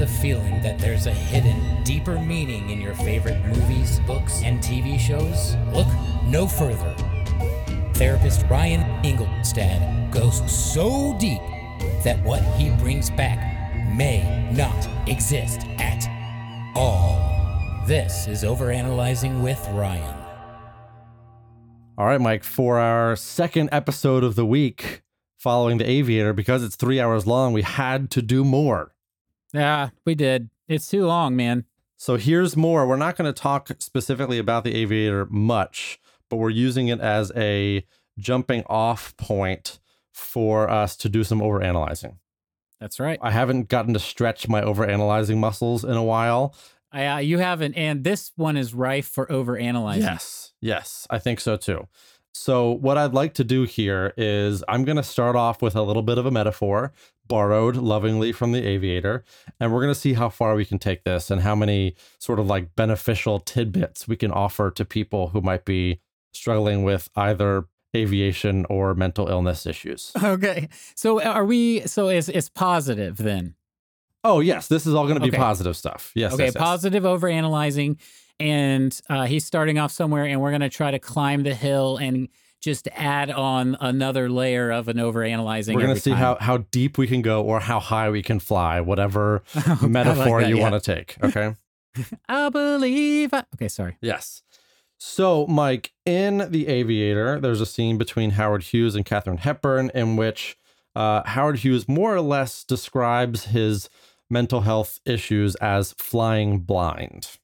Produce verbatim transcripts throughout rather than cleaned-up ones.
the feeling that there's a hidden, deeper meaning in your favorite movies, books, and T V shows? Look no further. Therapist Ryan Engelstad goes so deep that what he brings back may not exist at all. This is Overanalyzing with Ryan. All right, Mike, for our second episode of the week following The Aviator, because it's three hours long, we had to do more. Yeah, we did. It's too long, man. So here's more. We're not going to talk specifically about The Aviator much, but we're using it as a jumping off point for us to do some overanalyzing. That's right. I haven't gotten to stretch my overanalyzing muscles in a while. I, uh, you haven't, and this one is rife for overanalyzing. Yes, yes, I think so too. So what I'd like to do here is I'm going to start off with a little bit of a metaphor, borrowed lovingly from The Aviator, and we're going to see how far we can take this and how many sort of like beneficial tidbits we can offer to people who might be struggling with either aviation or mental illness issues. Okay. So are we, so it's, it's positive then? Oh, yes. This is all going to be Okay. positive stuff. Yes. Okay. yes, yes. Positive overanalyzing. And uh, he's starting off somewhere, and we're going to try to climb the hill and just add on another layer of an overanalyzing. We're going every to see time. how, how deep we can go or how high we can fly, whatever metaphor I like that, you yeah. want to take. Okay. I believe. I... Okay. Sorry. Yes. So, Mike, in The Aviator, there's a scene between Howard Hughes and Katharine Hepburn in which uh, Howard Hughes more or less describes his mental health issues as flying blind.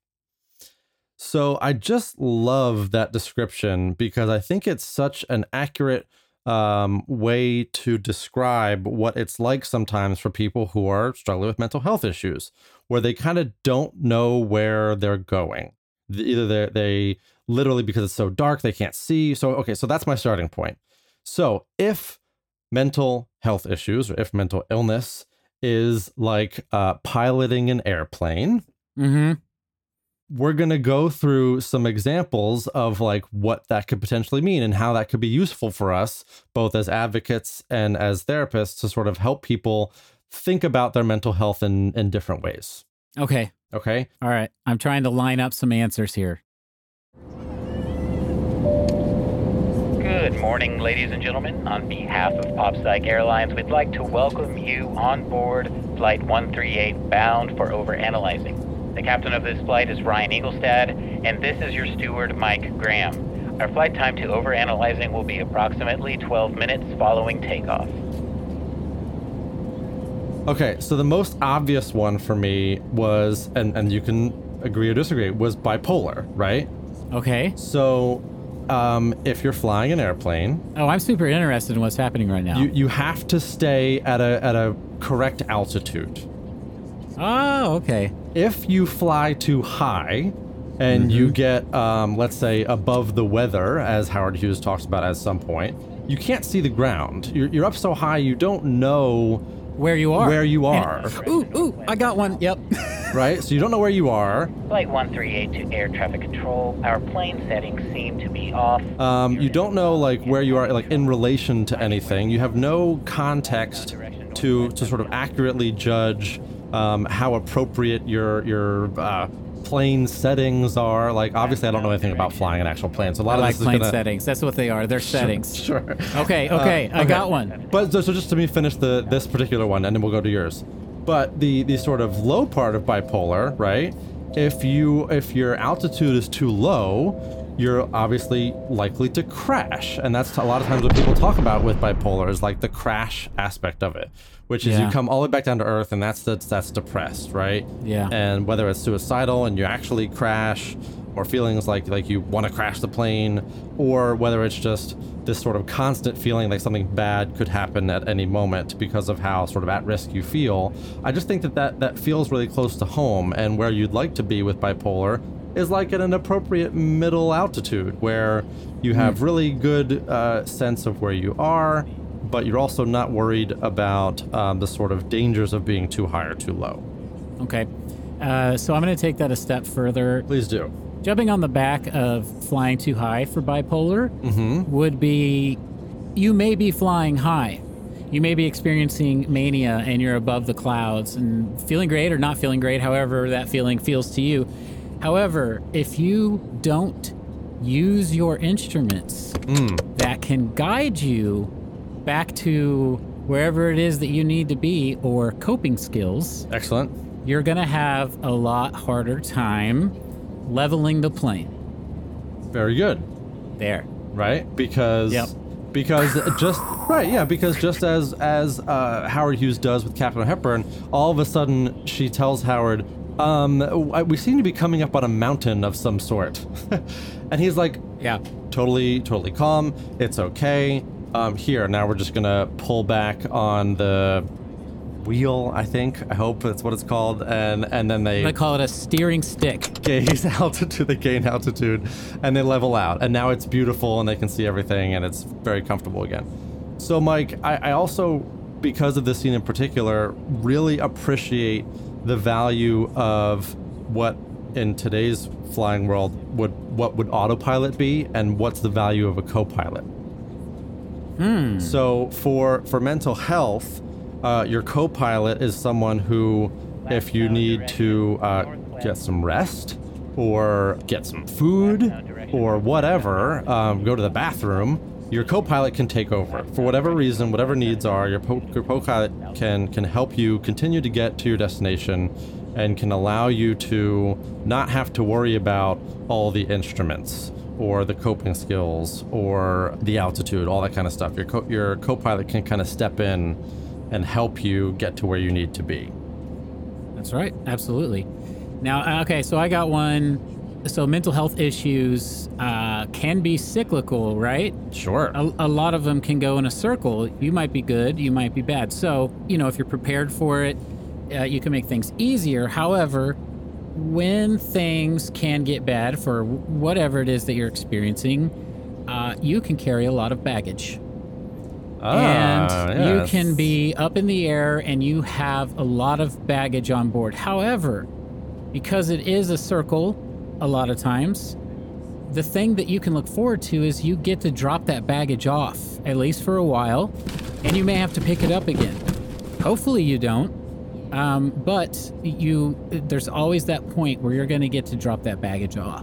So I just love that description because I think it's such an accurate um, way to describe what it's like sometimes for people who are struggling with mental health issues, where they kind of don't know where they're going. Either they they literally, because it's so dark, they can't see. So, okay, so that's my starting point. So if mental health issues or if mental illness is like uh, piloting an airplane, Mm-hmm. we're going to go through some examples of like what that could potentially mean and how that could be useful for us, both as advocates and as therapists, to sort of help people think about their mental health in, in different ways. Okay. Okay. All right. I'm trying to line up some answers here. Good morning, ladies and gentlemen. On behalf of PopPsych Airlines, we'd like to welcome you on board Flight one three eight bound for Overanalyzing. The captain of this flight is Ryan Engelstad, and this is your steward, Mike Graham. Our flight time to Overanalyzing will be approximately twelve minutes following takeoff. Okay. So the most obvious one for me was, and, and you can agree or disagree, was bipolar, right? Okay. So um, if you're flying an airplane, Oh, I'm super interested in what's happening right now. you, you have to stay at a at a correct altitude. Oh, okay. If you fly too high and Mm-hmm. you get, um, let's say, above the weather, as Howard Hughes talks about at some point, you can't see the ground. You're, you're up so high, you don't know Where you are. where you are, Ooh, ooh, I got one. Yep. right? So you don't know where you are. Flight one three eight to air traffic control. Our plane settings seem to be off. Um, you don't know like where you are, like in relation to anything. You have no context to to sort of accurately judge um, how appropriate your your uh, plane settings are. Like, obviously, I don't know anything about flying an actual plane, so a lot I of like this is plane gonna... settings. That's what they are. They're settings. Sure. Okay, okay. Uh, I okay. got one. But so, so just to me finish the this particular one, and then we'll go to yours. But the the sort of low part of bipolar, right? If you if your altitude is too low, you're obviously likely to crash, and that's a lot of times what people talk about with bipolar is like the crash aspect of it, which is Yeah. you come all the way back down to earth, and that's that's, that's depressed, right? Yeah. And whether it's suicidal and you actually crash, or feelings like like you want to crash the plane, or whether it's just this sort of constant feeling like something bad could happen at any moment because of how sort of at risk you feel. I just think that that, that feels really close to home, and where you'd like to be with bipolar is like at an appropriate middle altitude where you have really good uh, sense of where you are, but you're also not worried about um, the sort of dangers of being too high or too low. Okay. Uh, so I'm going to take that a step further. Please do. Jumping on the back of flying too high for bipolar Mm-hmm. would be you may be flying high. You may be experiencing mania and you're above the clouds and feeling great or not feeling great, however that feeling feels to you. However, if you don't use your instruments Mm. that can guide you back to wherever it is that you need to be, or coping skills, Excellent. you're going to have a lot harder time leveling the plane. Very good. There. Right? Because Yep. because just right, yeah, because just as as uh, Howard Hughes does with Katharine Hepburn, all of a sudden she tells Howard, um, we seem to be coming up on a mountain of some sort. And he's like, Yeah. totally, totally calm. It's okay. Um, here, now we're just gonna pull back on the wheel, I think. I hope that's what it's called. And and then they I call it a steering stick. gain altitude, they gain altitude, and they level out. And now it's beautiful and they can see everything and it's very comfortable again. So Mike, I, I also, because of this scene in particular, really appreciate the value of what in today's flying world would what would autopilot be and what's the value of a co-pilot. Hmm. So for for mental health, uh, your co-pilot is someone who, if you need to uh, get some rest or get some food or whatever, um, go to the bathroom, your co-pilot can take over. For whatever reason, whatever needs are, your, po- your co-pilot can can help you continue to get to your destination and can allow you to not have to worry about all the instruments or the coping skills or the altitude, all that kind of stuff. Your co- your co-pilot can kind of step in and help you get to where you need to be. That's right. Absolutely. Now, okay, so I got one. So mental health issues uh, can be cyclical, right? Sure. A, a lot of them can go in a circle. You might be good, you might be bad. So, you know, if you're prepared for it, uh, you can make things easier. However, when things can get bad for whatever it is that you're experiencing, uh, you can carry a lot of baggage. and Ah, you yes. can be up in the air and you have a lot of baggage on board. However, because it is a circle a lot of times, the thing that you can look forward to is you get to drop that baggage off, at least for a while, and you may have to pick it up again. Hopefully you don't, um, but you there's always that point where you're going to get to drop that baggage off.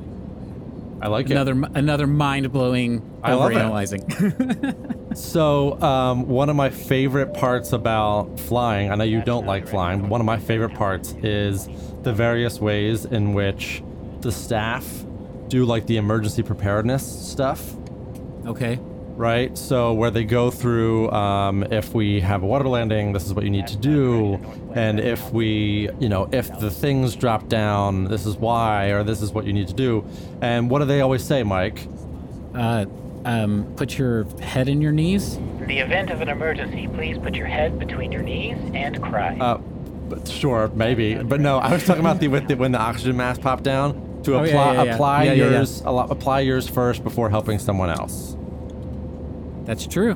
I like Another another mind-blowing I love it. overanalyzing. it. So, um, one of my favorite parts about flying, I know you don't like flying, but one of my favorite parts is the various ways in which the staff do like the emergency preparedness stuff. Okay. Right? So where they go through, um, if we have a water landing, this is what you need to do. And if we, you know, if the things drop down, this is why, or this is what you need to do. And what do they always say, Mike? Uh, um, put your head in your knees. In the event of an emergency, please put your head between your knees and cry. Uh, but sure, maybe. But no, I was talking about the, with the when the oxygen mask popped down, to Oh, yeah, apply, yeah, yeah. apply Yeah, yeah, yeah. yours, a lot- apply yours first before helping someone else. That's true.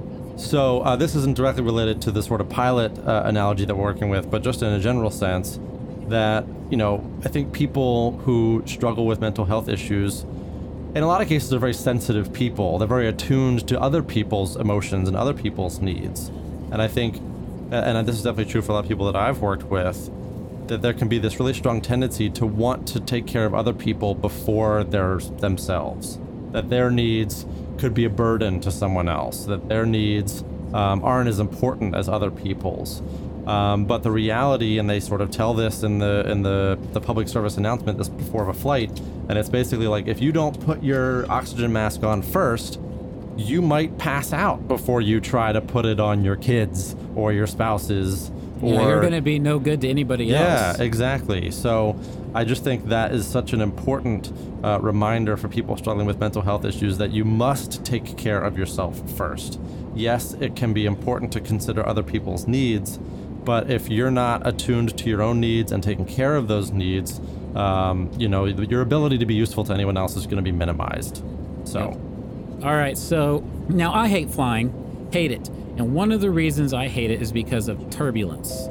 So uh, this isn't directly related to the sort of pilot uh, analogy that we're working with, but just in a general sense, that, you know, I think people who struggle with mental health issues, in a lot of cases, are very sensitive people. They're very attuned to other people's emotions and other people's needs. And I think, and this is definitely true for a lot of people that I've worked with, that there can be this really strong tendency to want to take care of other people before their themselves. That their needs could be a burden to someone else, that their needs um, aren't as important as other people's. Um, but the reality, and they sort of tell this in the in the, the public service announcement this before of a flight, and it's basically like, if you don't put your oxygen mask on first, you might pass out before you try to put it on your kids or your spouses. Yeah, or, you're going to be no good to anybody yeah, else. exactly. So I just think that is such an important uh, reminder for people struggling with mental health issues, that you must take care of yourself first. Yes, it can be important to consider other people's needs, but if you're not attuned to your own needs and taking care of those needs, um, you know, your ability to be useful to anyone else is going to be minimized. So, All right, so now I hate flying, hate it. And one of the reasons I hate it is because of turbulence.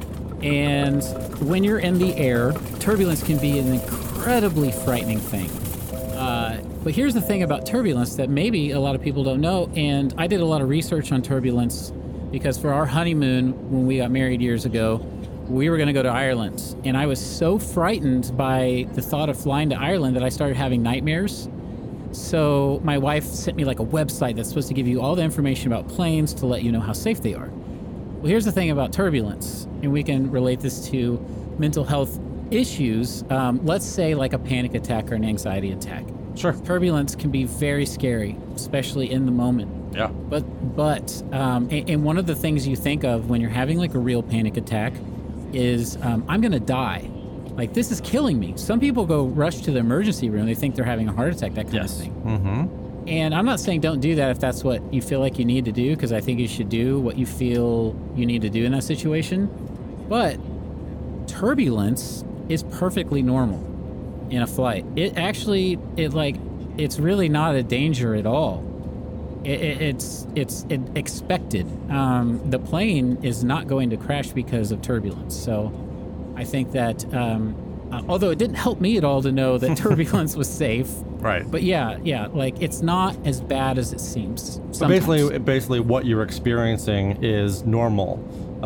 And when you're in the air, turbulence can be an incredibly frightening thing. Uh, but here's the thing about turbulence that maybe a lot of people don't know, and I did a lot of research on turbulence because for our honeymoon when we got married years ago, we were going to go to Ireland, and I was so frightened by the thought of flying to Ireland that I started having nightmares. So my wife sent me like a website that's supposed to give you all the information about planes to let you know how safe they are. Well, here's the thing about turbulence, and we can relate this to mental health issues. Um, let's say like a panic attack or an anxiety attack. Sure. Turbulence can be very scary, especially in the moment. Yeah. But, but, um, and, and one of the things you think of when you're having like a real panic attack is, um, I'm going to die. Like, this is killing me. Some people go rush to the emergency room. They think they're having a heart attack, that kind Yes. of thing. Mm-hmm. And I'm not saying don't do that if that's what you feel like you need to do, because I think you should do what you feel you need to do in that situation. But turbulence is perfectly normal in a flight. It actually, it like, it's really not a danger at all. It, it, it's it's it expected. Um, the plane is not going to crash because of turbulence. So I think that, um, uh, although it didn't help me at all to know that turbulence was safe. Right. But yeah, yeah, like it's not as bad as it seems. So basically, basically, what you're experiencing is normal.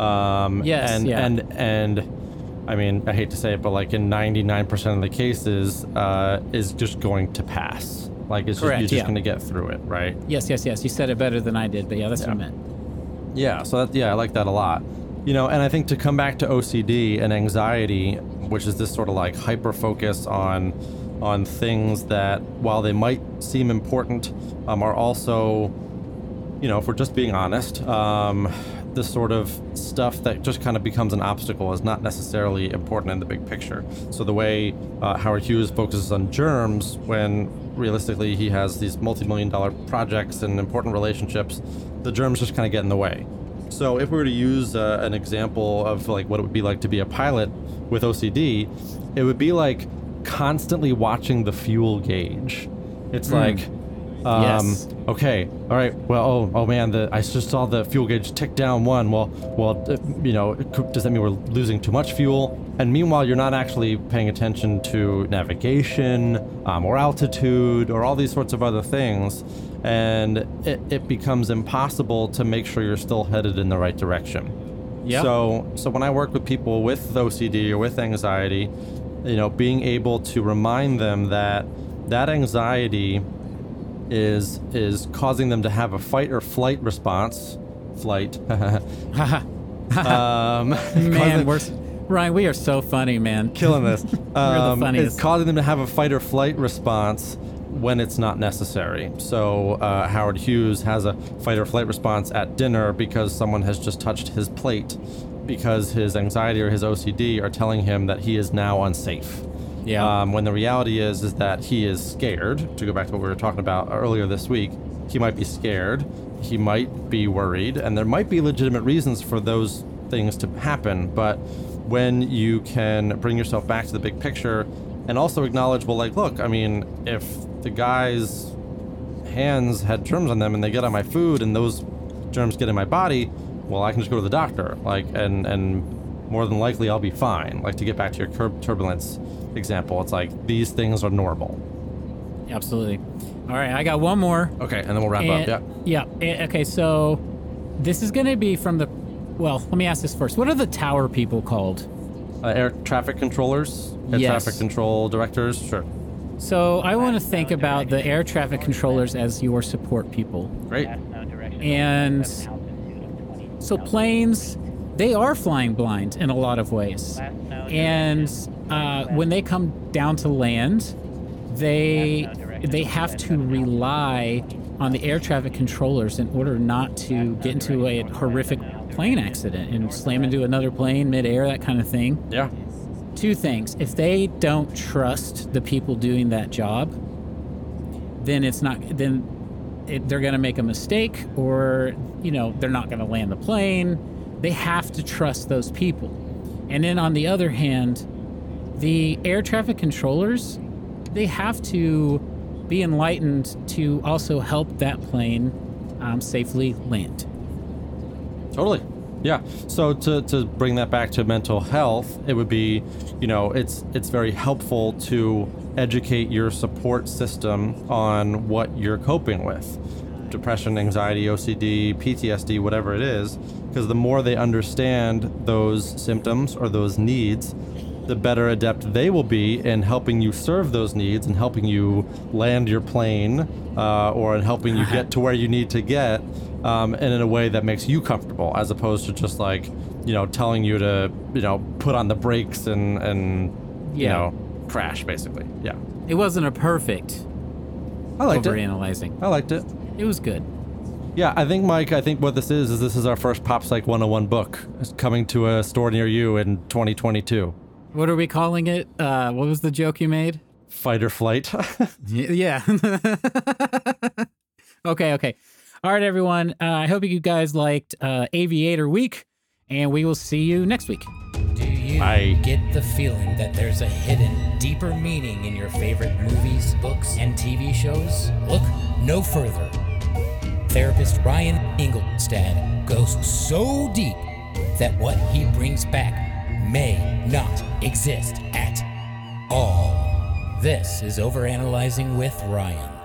Um, Yes, And yeah. and and I mean, I hate to say it, but like in ninety-nine percent of the cases, uh, is just going to pass. Like it's Correct, just, you're just yeah. going to get through it, right? Yes, yes, yes. You said it better than I did, but yeah, that's what I meant. Yeah, so that, yeah, I like that a lot. You know, and I think to come back to O C D and anxiety, which is this sort of like hyper focus on on things that, while they might seem important, um, are also, you know, if we're just being honest, um, the sort of stuff that just kind of becomes an obstacle is not necessarily important in the big picture. So the way uh, Howard Hughes focuses on germs when realistically he has these multi-million dollar projects and important relationships, the germs just kind of get in the way. So if we were to use uh, an example of like what it would be like to be a pilot with O C D, it would be like constantly watching the fuel gauge. It's Mm. like, um, Yes. okay, all right, well, oh, oh man, the, I just saw the fuel gauge tick down one. Well, well, uh, you know, it could- does that mean we're losing too much fuel? And meanwhile, you're not actually paying attention to navigation um, or altitude or all these sorts of other things. And it, it becomes impossible to make sure you're still headed in the right direction. Yep. So, so when I work with people with O C D or with anxiety, you know, being able to remind them that that anxiety is is causing them to have a fight or flight response, flight. um, Man, causing- we're Ryan, we are so funny, man. killing this. Um, funniest. It's causing them to have a fight or flight response when it's not necessary. So uh, Howard Hughes has a fight or flight response at dinner because someone has just touched his plate, because his anxiety or his O C D are telling him that he is now unsafe. Yeah. Um, when the reality is is that he is scared. To go back to what we were talking about earlier this week, he might be scared, he might be worried, and there might be legitimate reasons for those things to happen. But when you can bring yourself back to the big picture and also acknowledge, well, like, look, I mean, if the guy's hands had germs on them and they get on my food and those germs get in my body, well, I can just go to the doctor, like, and and more than likely I'll be fine. Like, to get back to your curb turbulence example, it's like these things are normal. Absolutely. All right, I got one more. Okay, and then we'll wrap And- up. Yeah. Yeah. eh, Okay, so this is going to be from the. Well, let me ask this first. What are the tower people called? Uh, air traffic controllers, air Yes. traffic control directors, sure. So I want to think about the air traffic controllers as your support people. Great. And so planes, they are flying blind in a lot of ways. And uh, when they come down to land, they they have to rely on the air traffic controllers in order not to get into a horrific plane accident and slam into another plane midair, that kind of thing. Yeah. Two things. If they don't trust the people doing that job, then it's not, then it, they're going to make a mistake, or, you know, they're not going to land the plane. They have to trust those people. And then on the other hand, the air traffic controllers, they have to be enlightened to also help that plane um, safely land. Totally. Yeah. So to, to bring that back to mental health, it would be, you know, it's it's very helpful to educate your support system on what you're coping with. depression, anxiety, O C D, P T S D, whatever it is, because the more they understand those symptoms or those needs, the better adept they will be in helping you serve those needs and helping you land your plane uh, or in helping you get to where you need to get um, and in a way that makes you comfortable, as opposed to just like, you know, telling you to, you know, put on the brakes and, and you Yeah. know, crash, basically. Yeah. It wasn't a perfect I liked it. overanalyzing. I liked it. It was good. Yeah, I think, Mike, I think what this is, is this is our first Pop Psych one oh one book. It's coming to a store near you in twenty twenty-two. What are we calling it? Uh, what was the joke you made? Fight or flight. Y- Yeah. okay, okay. All right, everyone. Uh, I hope you guys liked uh, Aviator Week, and we will see you next week. Do you I- get the feeling that there's a hidden, deeper meaning in your favorite movies, books, and T V shows? Look no further. Therapist Ryan Ingolstad goes so deep that what he brings back may not exist at all. This is Overanalyzing with Ryan.